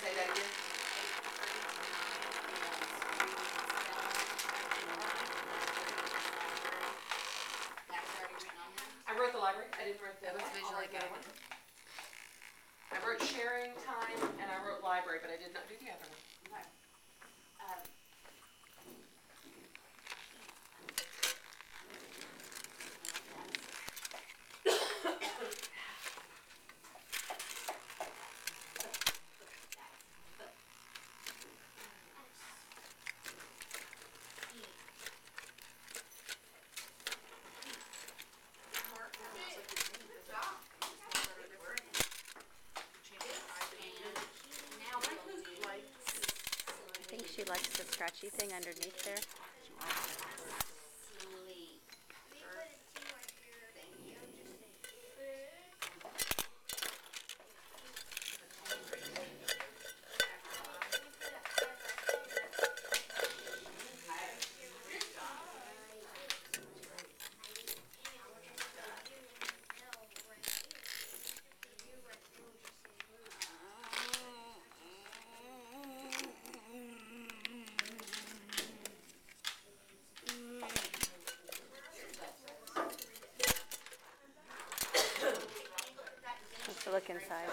Say that again. I wrote the library. I didn't write the other one. I wrote sharing time and I wrote library, but I did not do the other one. I think she likes the scratchy thing underneath there. Let's look inside.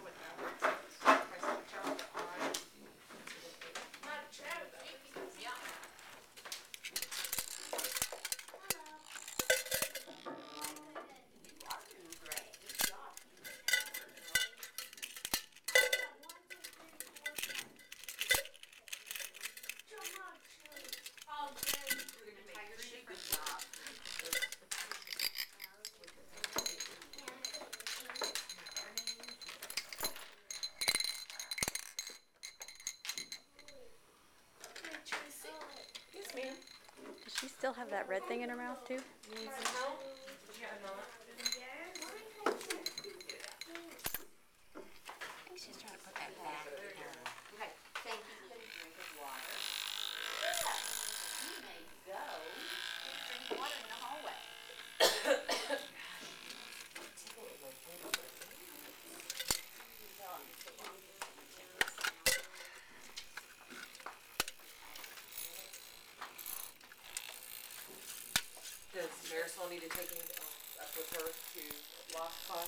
Does she still have that red thing in her mouth too? You need some help? Yeah, I think she's trying to put that back. Okay, thank you. Drink of water. You may go. Drink water in the hallway. Does Marisol need to take me up with her to lost class?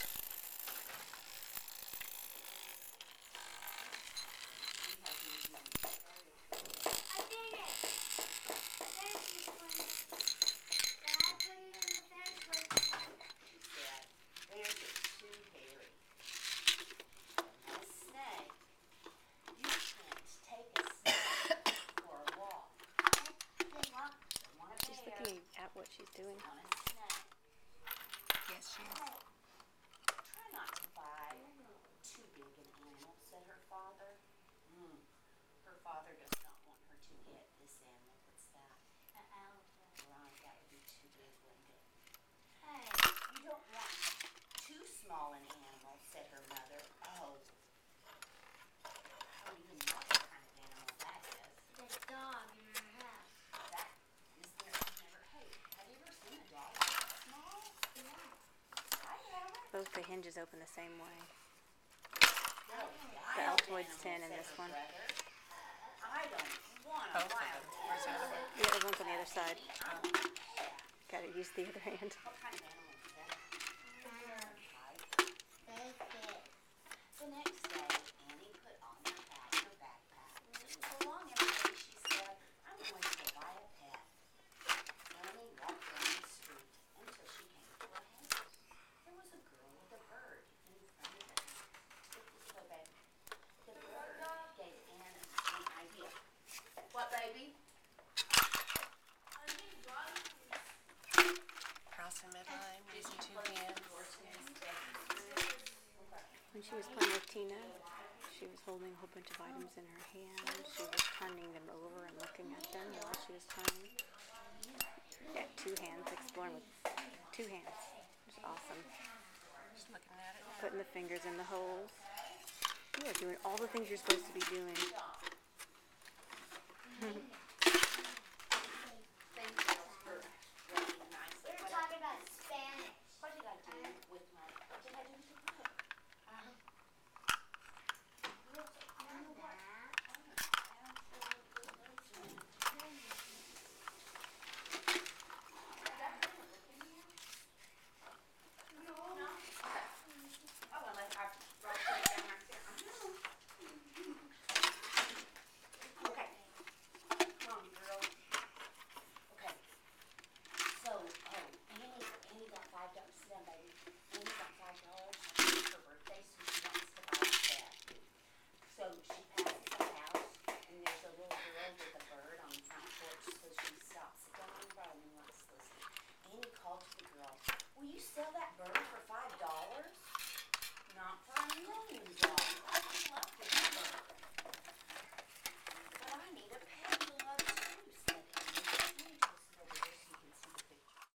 She's looking at what she's doing. Yes, she is. Try not to buy too big an animal, said her father. Her father does not want her to get this animal. What's that? An elephant. Right, that would be too big, wouldn't it? Hey, you don't want too small an animal, said her mother. Oh. I don't even know what kind of animal that is. The dog in our house. That is there. Hey, have you ever seen a dog that small? Yeah. I haven't. Both the hinges open the same way. The Altoids 10 in this one. I don't want a Both of wild them. Where's the other one? The other one's on the other side. Gotta use the other hand. What kind of animal is that? Biscuit. The next day, Annie put on her backpack. So long, everybody, she said, I'm going to go buy a pet. Annie walked down the street until she came to a house. There was a girl with a bird in front of her. So, baby, the bird gave Annie an idea. What, baby? Cross and midline, using two hands. When she was playing with Tina, she was holding a whole bunch of items in her hand. She was turning them over and looking at them while she was playing. Yeah, two hands, exploring with two hands. It was awesome. Just looking at it. Putting the fingers in the holes. You are doing all the things you're supposed to be doing. We're talking about Spanish. What did I do with my, what did I do with the book? sell that bird for $5? Not for a million dollars.